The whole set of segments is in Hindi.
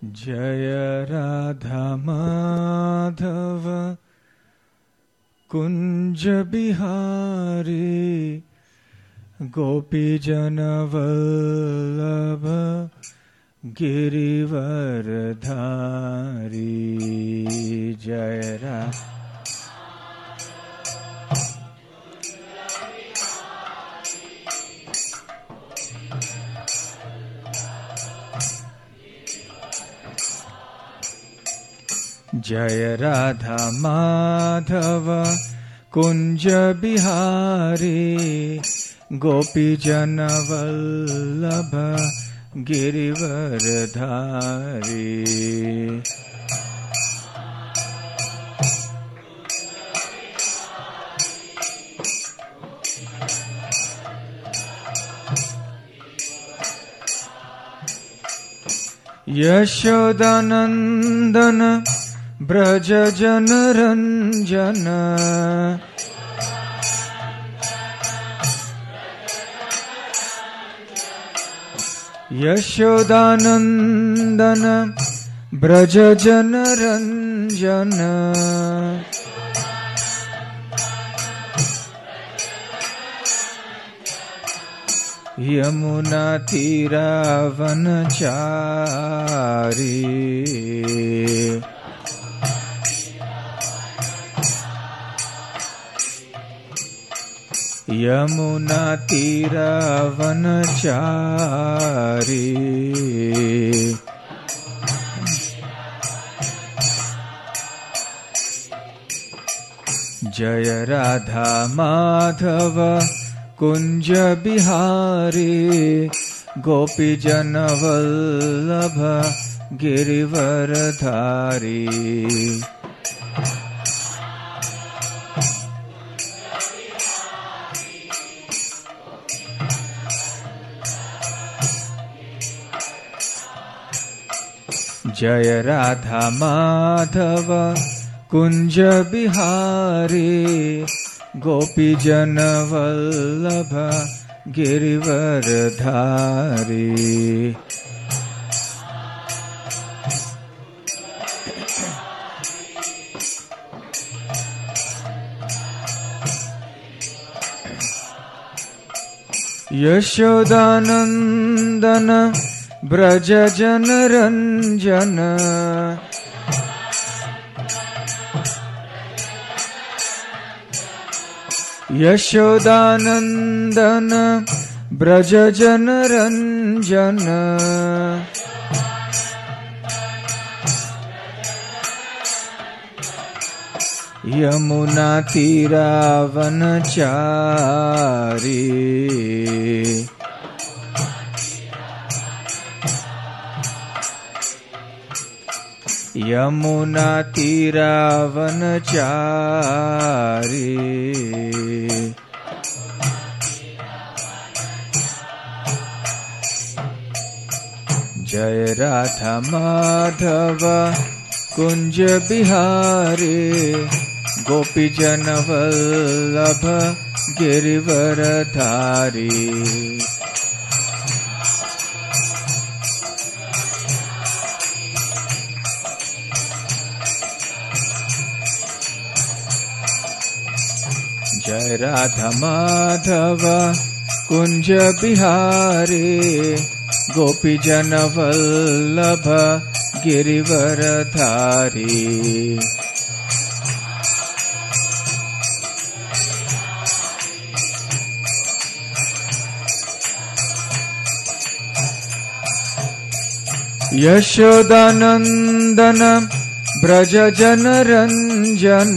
Jai Radha Madhav Kunj Bihari Gopi Jan Vallabh Girivardhari. Jai Radha Jai Radha Madhav Kunj Bihari Gopi Jan Vallabh Girivardhari. Yashodanandan Braj Jan Ranjan Yashodanandan Braj Jan Ranjan. Yamuna तीरावनचारी Yamuna तीरावनचारी। Jai Radha Madhav Kunj Bihari Gopi Jan Vallabh Girivardhari. Jai Radha Madhav Kunj Bihari Gopi Jan Vallabh Girivardhari. Yashodanandan Braj Jan Ranjan Yashodanandan Braj Jan Ranjan. Yamuna तीरावनचारी Yamuna तीरावनचारी। Jai Radha Madhav Kunj Bihari Gopi Jan Vallabh Girivardhari. Jai Radha Madhav Kunj Bihari Gopi Jan Vallabh Girivardhari. Yashodanandan Braj Jan Ranjan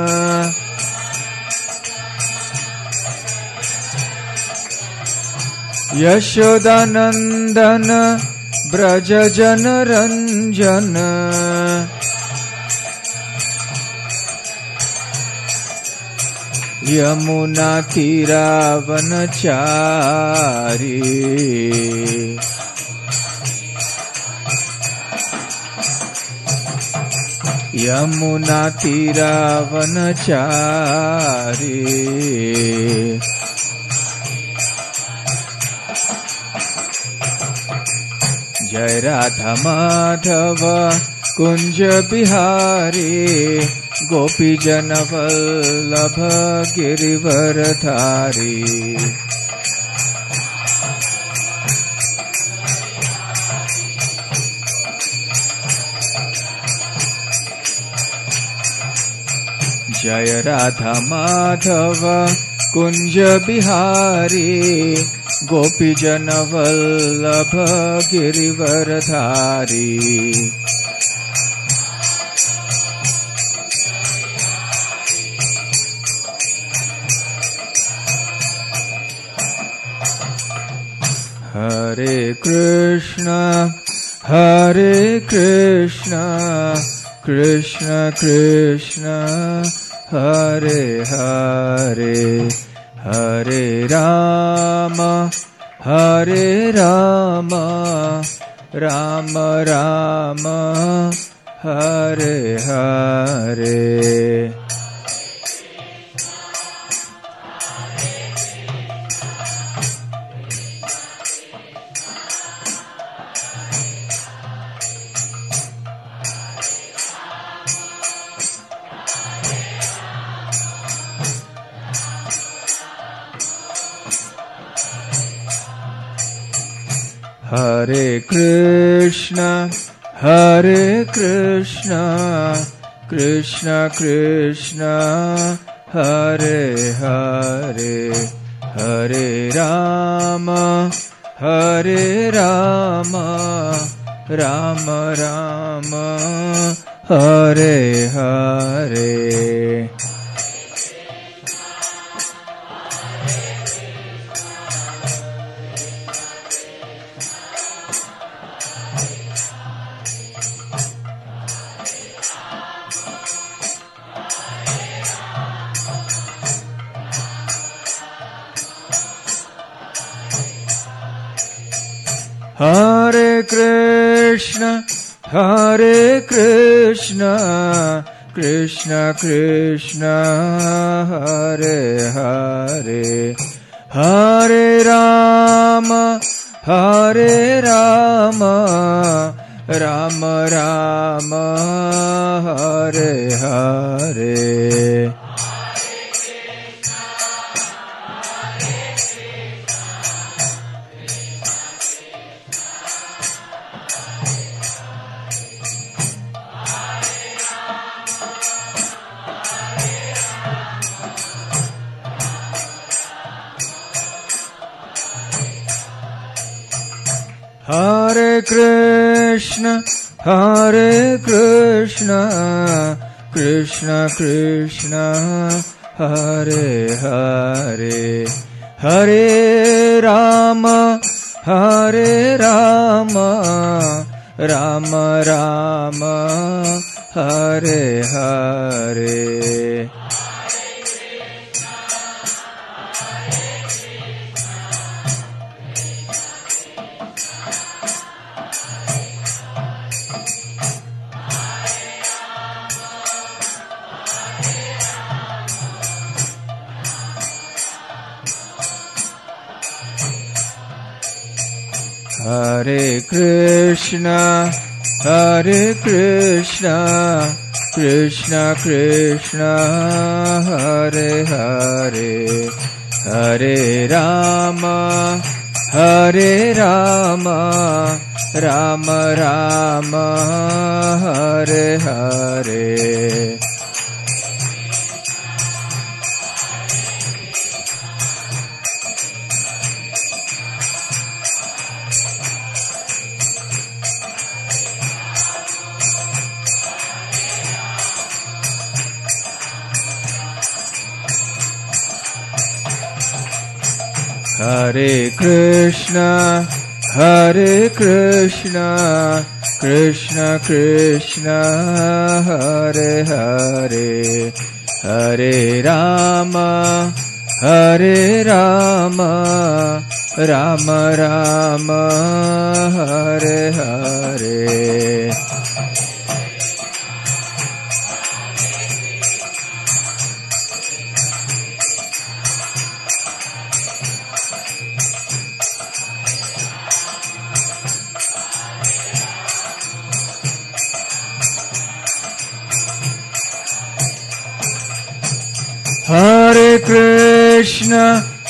Yashodanandan Braj Jan Ranjan. Yamuna तीरावनचारी Yamuna तीरावनचारी। Jai Radha Madhav Kunj Bihari Gopi Jan Vallabh Girivardhari. Jai Radha Madhav Kunj Bihari Gopi Jan Vallabh Girivardhari. Hare Krishna Krishna Krishna Hare Hare, Hare Ram Ram Ram Hare Hare. Hare Krishna Krishna Krishna Hare Hare, Hare Ram Ram Ram Hare Hare. Hare Krishna Krishna Krishna Hare Hare, Hare Ram Ram Ram Hare Hare. Hare Krishna Krishna Krishna Hare Hare, Hare Ram Ram Ram Hare Hare. Hare Krishna Krishna Krishna Hare Hare, Hare Ram Ram Ram Hare Hare. Hare Krishna Krishna Krishna Hare Hare, Hare Ram Ram Ram Hare Hare. Krishna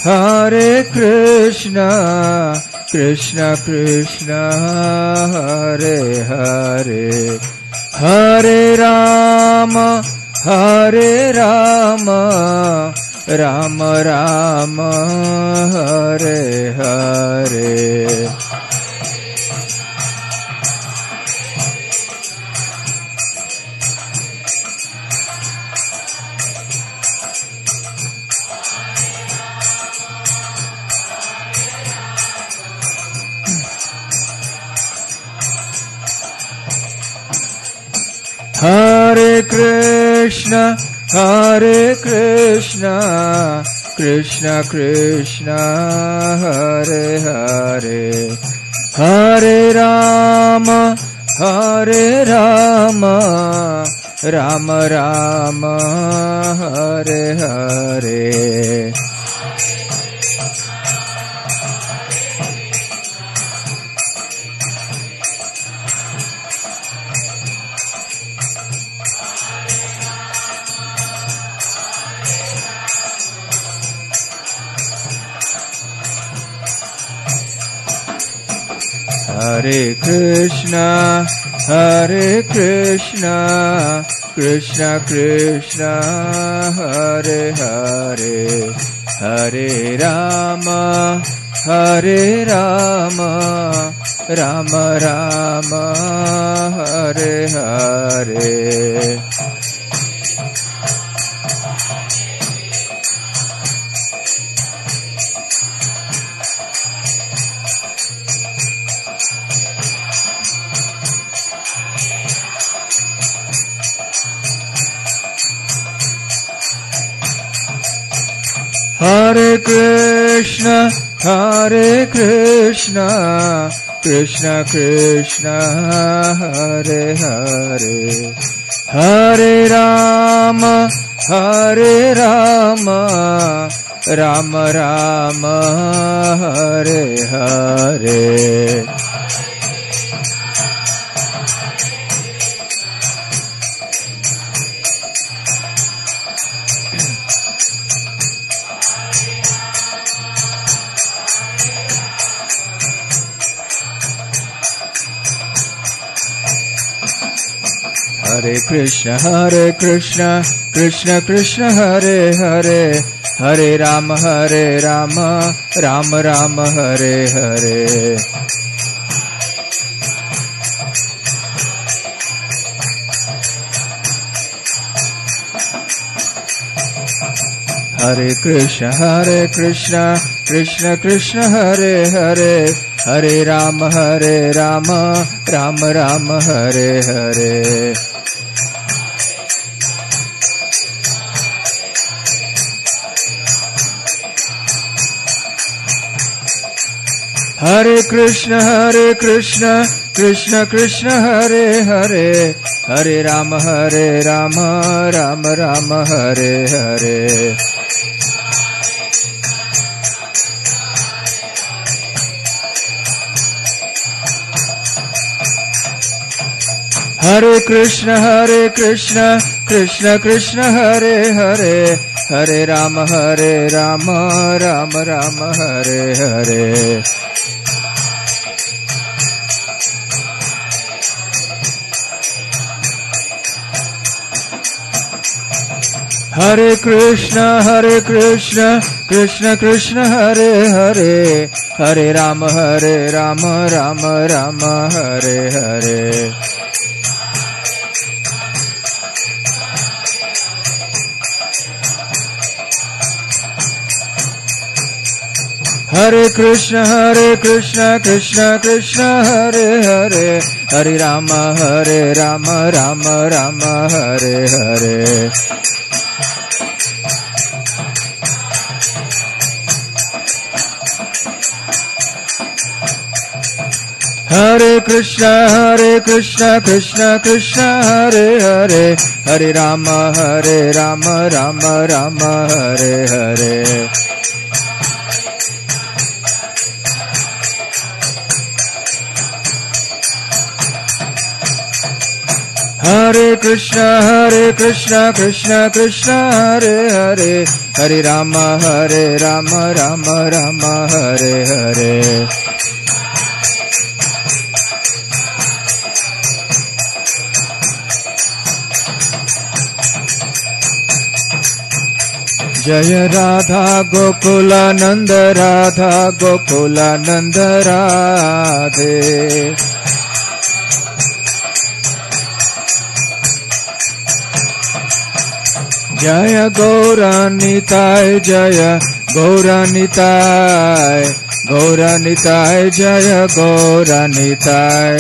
Krishna Krishna Hare Hare Hare Rama Rama Rama Hare Hare. Hare Krishna Krishna Krishna Hare Hare Hare Rama Rama Rama Hare Hare. Hare Krishna Krishna Krishna Hare Hare Hare Rama Rama Rama Hare Hare. Hare Krishna Krishna Krishna Hare Hare Hare Rama Rama Rama Hare Hare. Hare Krishna Krishna Krishna Hare Hare Hare Rama Rama Rama Hare Hare. Hare Krishna Krishna Krishna Hare Hare Hare Rama Rama Rama Hare Hare. Hare Krishna Krishna Krishna Hare Hare Hare Rama Rama Rama Hare Hare. Hare Krishna Krishna Krishna Hare Hare Hare Rama Rama Rama Hare Hare. Hare Krishna Krishna Krishna Hare Hare Hare Rama Rama Rama Hare Hare. Hare Krishna Krishna Krishna Hare Hare Hare Rama Rama Rama Hare Hare. Hare Krishna Krishna Krishna Hare Hare Hare Rama Rama Rama Hare Hare. Hare Krishna Krishna Krishna Hare Hare, Hare Rama Rama Rama Hare Hare. Jaya Radha Gokula Nanda Radha Gokula Nanda Radhe. Jaya Gauranitai Jaya Gauranitai Gauranitai Jaya Gauranitai.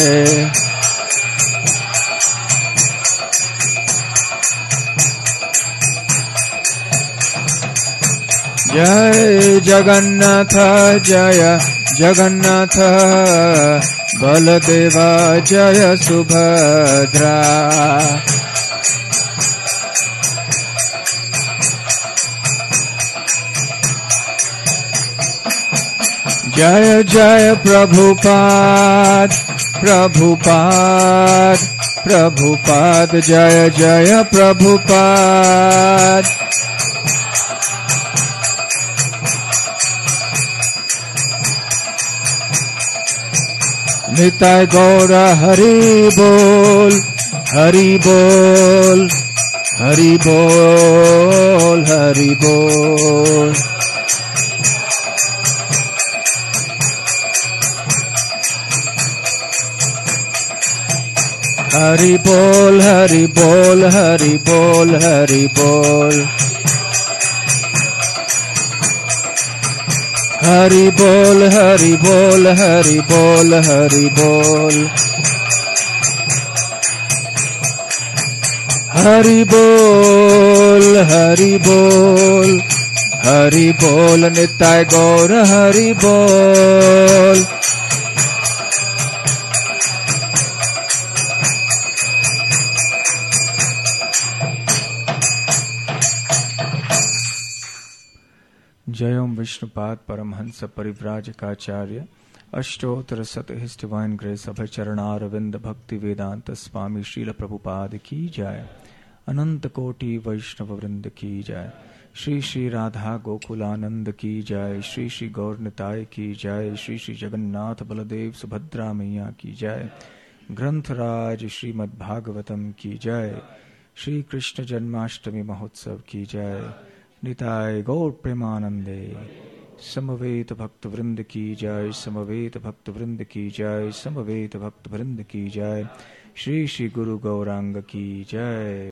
Jai Jagannatha Jaya Jagannatha Baladeva Jaya Subhadra. Jaya Jaya Prabhupada Prabhupada Prabhupada Jaya Jaya Prabhupada. Nitai Gaura Hari Bol Hari Bol Hari Bol Hari Bol. Hari Bol Hari Bol Hari Bol Hari Bol. Hari Bol Hari Bol Hari Bol Hari Bol. Hari Bol Hari Bol Hari Bol. Nitai Gaura Hari Bol. Jayam Vishnupad Paramhansa Parivrajakaacharya Ashtottara Sat His Divine Grace Abhay Charanaravindha Bhakti Vedanta Swami Srila Prabhupada Ki Jai. Ananta Koti Vaishnava Vrinda Ki Jai. Shri Shri Radha Gokulananda Ki Jai. Shri Shri Gaur Nitai Ki Jai. Shri Shri Jagannath Baladev Subhadra Maiya Ki Jai. Grantharaj Srimad Bhagavatam Ki Jai. Shri Krishna Janmashtami Mahotsav Ki Jai. Nitai Gaur Premanande. Samaveta Bhakta Vrinda Ki Jai. Samaveta Bhakta Vrinda Ki Jai. Samaveta Bhakta Vrinda Ki Jai. Shri Shri Guru Gauranga Ki Jai.